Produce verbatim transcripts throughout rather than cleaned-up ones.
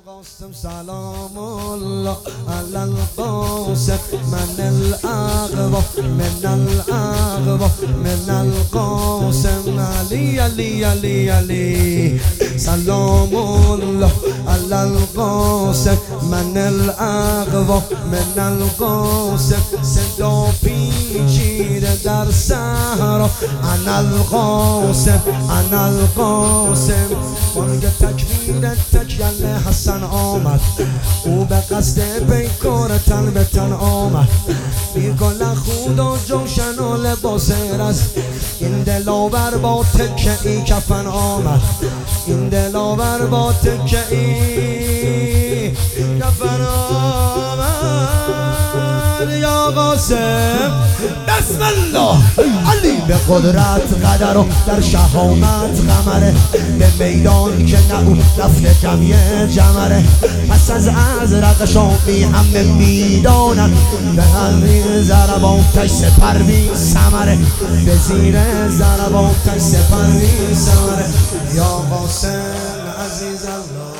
قاسم سلام الله على القاسم من الأغوى من الأغوى من القاسم علي علي علي علي سلام الله على القاسم من الأغوى من القاسم صدا پیچیده در صحرا انا القاسم انا القاسم بانگ تکبیر تکیل حسن آمد او به قصد پیکار تن به تن آمد میگل خدا جوشن و لباس رز این دلاور با تکه ای کفن آمد این دلاور با تکه ای کفن آمد یا قاسم بسم الله علی به قدرت قدر و در شهامت قمره به میدان که نه او رفته جمعه جمره پس از ازرق شامی همه میدانن به همین ضرباتش سپر بی ثمره به زیر ضرباتش سپر بی ثمره یا قاسم عزیز الله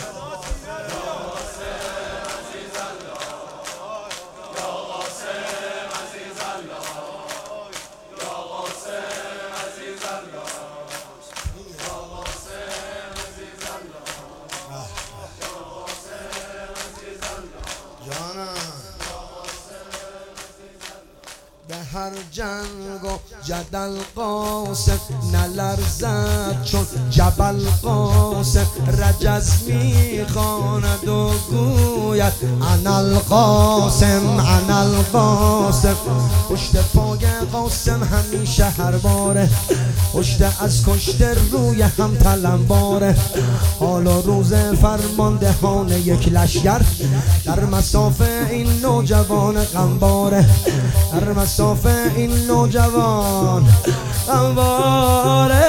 به هر جنگ و جدل قاسم نلرزد چون جبل قاسم رجز میخواند و گوید انا القاسم انا القاسم پشت پای قاسم همیشه هر باره پشت از کشته روی هم تلمباره حال و روز فرماندهان یک لشگر در مسافه این نوجوان غمباره در مسافه این نوجوان غمباره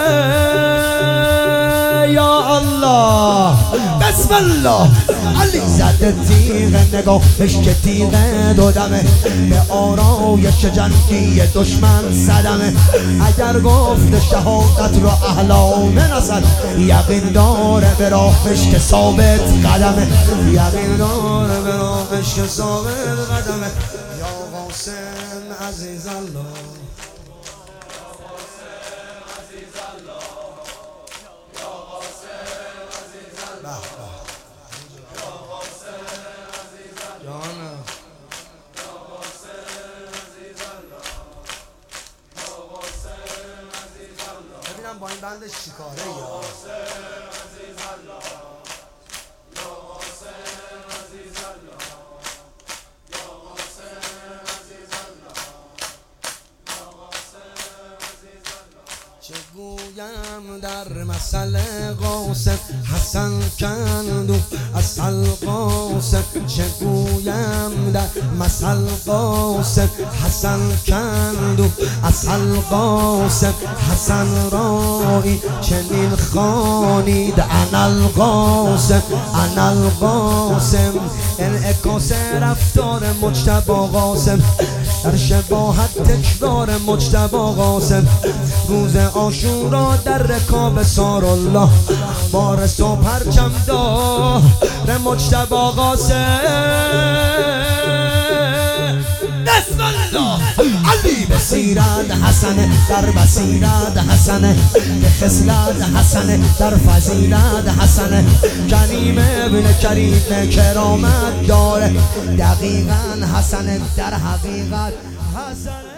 یا الله بسم الله علی زده تیغ نگاهش که تیغ دودمه به آرایش جنگی دشمن صدمه اگر گفت شهادت رو اهلامه نزد یقین داره به راهش که ثابت قدمه یقین داره به راهش که ثابت قدمه یا قاسم عزیز الله ببینم با این بندش چیکاره یا چه گویم در مسئله قاسم حسن کندو اصل قاسم چه گویم در مسئله قاسم حسن کندو اصل قاسم حسن رایی چنین خوانید انا القاسم انا القاسم انعکاس رفتار مجتبی قاسم در شباهت تکرار مجتبی قاسم روز عاشورا در رکاب سارالله بارس و پرچم دار مجتبی قاسم بسم الله علی بسیرت حسن در بسیرت حسن به خصلت حسن در فضیلت حسن کریم ابن کریم کرامت داره دقیقا حسن در حقیقت حسن